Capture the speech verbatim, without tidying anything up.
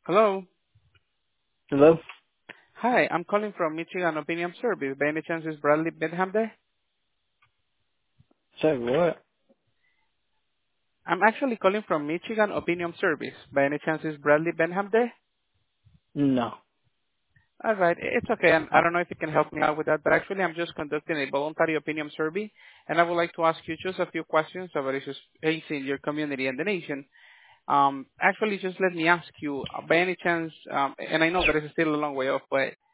Hello. Hello? Hi, I'm calling from Michigan Opinion Service. By any chance is Bradley Benham there? Say what? I'm actually calling from Michigan Opinion Service. By any chance is Bradley Benham there? No. All right, it's okay. And I don't know if you can help me out with that, but actually I'm just conducting a voluntary opinion survey, and I would like to ask you just a few questions about issues facing your community and the nation. Um, actually, just let me ask you, uh, by any chance, um, and I know that it's still a long way off, but